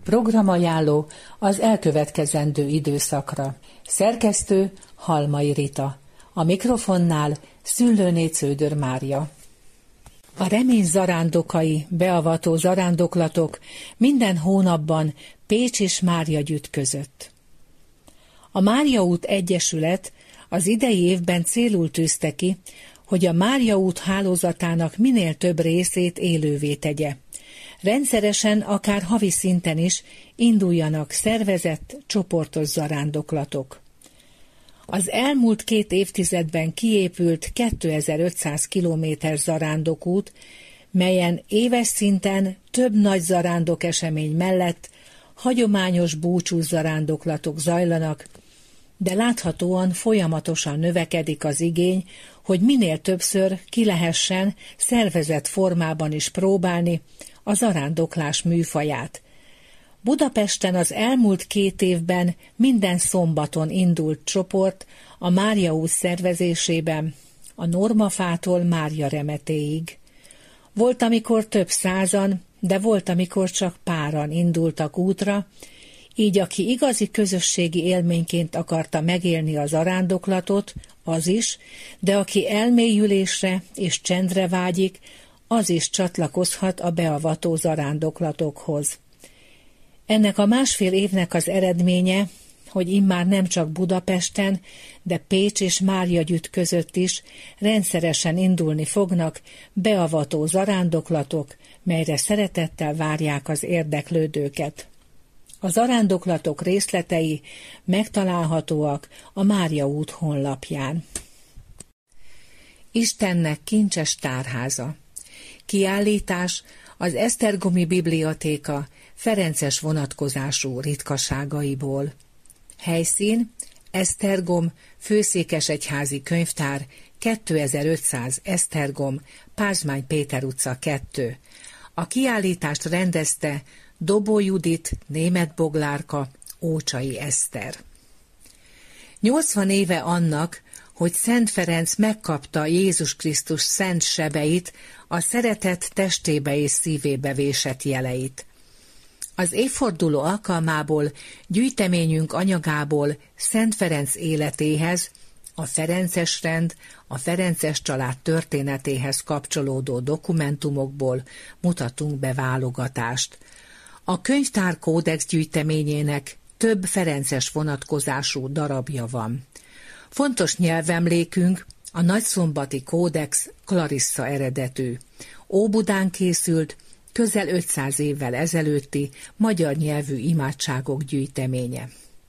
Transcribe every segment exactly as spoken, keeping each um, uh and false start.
Programajánló az elkövetkezendő időszakra. Szerkesztő Halmai Rita. A mikrofonnál Szüllőné Cződör Mária. A remény zarándokai, beavató zarándoklatok minden hónapban Pécs és Máriagyütt között. A Mária út Egyesület az idei évben célul tűzte ki, hogy a Mária út hálózatának minél több részét élővé tegye. Rendszeresen, akár havi szinten is induljanak szervezett, csoportos zarándoklatok. Az elmúlt két évtizedben kiépült kétezer-ötszáz kilométer zarándokút, melyen éves szinten több nagy zarándok esemény mellett hagyományos búcsús zarándoklatok zajlanak, de láthatóan folyamatosan növekedik az igény, hogy minél többször ki lehessen szervezett formában is próbálni a zarándoklás műfaját. Budapesten az elmúlt két évben minden szombaton indult csoport a Mária út szervezésében, a Normafától Mária Remetéig. Volt, amikor több százan, de volt, amikor csak páran indultak útra, így aki igazi közösségi élményként akarta megélni az zarándoklatot, az is, de aki elmélyülésre és csendre vágyik, az is csatlakozhat a beavató zarándoklatokhoz. Ennek a másfél évnek az eredménye, hogy immár nem csak Budapesten, de Pécs és Máriagyütt között is rendszeresen indulni fognak beavató zarándoklatok, melyre szeretettel várják az érdeklődőket. A zarándoklatok részletei megtalálhatóak a Mária út honlapján. Istennek kincses tárháza. Kiállítás az Esztergomi Bibliatéka ferences vonatkozású ritkaságaiból. Helyszín Esztergom Főszékesegyházi Könyvtár, kétezer-ötszáz Esztergom, Pázmány Péter utca kettő. A kiállítást rendezte Dobó Judit, Németh Boglárka, Ócsai Eszter. nyolcvan éve annak, hogy Szent Ferenc megkapta Jézus Krisztus szent sebeit, a szeretet testébe és szívébe vésett jeleit. Az évforduló alkalmából gyűjteményünk anyagából Szent Ferenc életéhez, a ferences rend, a ferences család történetéhez kapcsolódó dokumentumokból mutatunk be válogatást. A könyvtár kódex gyűjteményének több ferences vonatkozású darabja van. Fontos nyelvemlékünk a nagyszombati kódex Clarissa eredetű. Óbudán készült, közel ötszáz évvel ezelőtti magyar nyelvű imádságok gyűjteménye.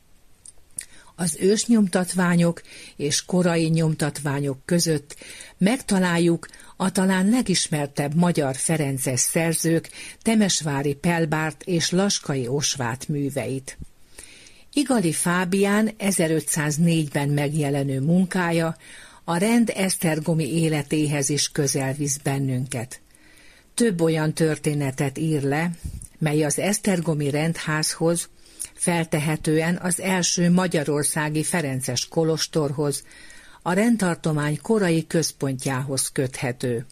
Az ősnyomtatványok és korai nyomtatványok között megtaláljuk a talán legismertebb magyar ferences szerzők Temesvári Pelbárt és Laskai Osvát műveit. Igali Fábián ezerötszáznégyben megjelenő munkája a rend esztergomi életéhez is közel visz bennünket. Több olyan történetet ír le, mely az esztergomi rendházhoz, feltehetően az első magyarországi ferences kolostorhoz, a rendtartomány korai központjához köthető.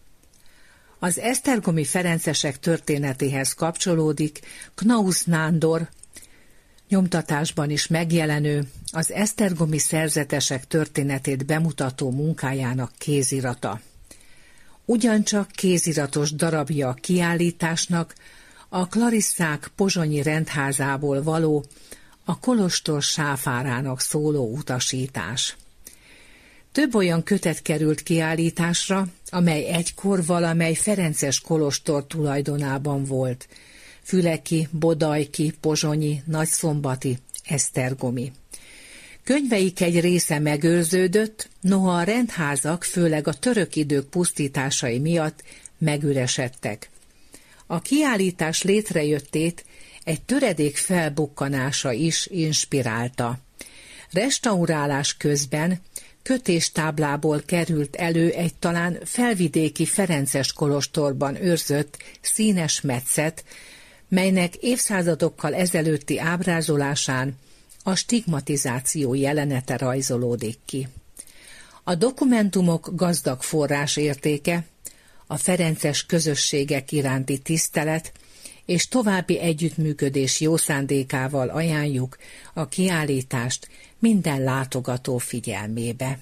Az esztergomi ferencesek történetéhez kapcsolódik Knausz Nándor nyomtatásban is megjelenő, az esztergomi szerzetesek történetét bemutató munkájának kézirata. Ugyancsak kéziratos darabja a kiállításnak a Klarisszák pozsonyi rendházából való, a kolostor sáfárának szóló utasítás. Több olyan kötet került kiállításra, amely egykor valamely ferences kolostor tulajdonában volt. Füleki, Bodajki, Pozsonyi, Nagyszombati, esztergomi. Könyveik egy része megőrződött, noha a rendházak főleg a török idők pusztításai miatt megüresedtek. A kiállítás létrejöttét egy töredék felbukkanása is inspirálta. Restaurálás közben kötéstáblából került elő egy talán felvidéki ferences kolostorban őrzött színes metszet, melynek évszázadokkal ezelőtti ábrázolásán a stigmatizáció jelenete rajzolódik ki. A dokumentumok gazdag forrásértéke, a ferences közösségek iránti tisztelet és további együttműködés jó szándékával ajánljuk a kiállítást minden látogató figyelmébe.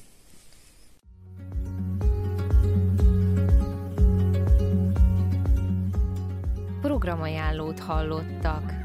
Programajánlót hallottak.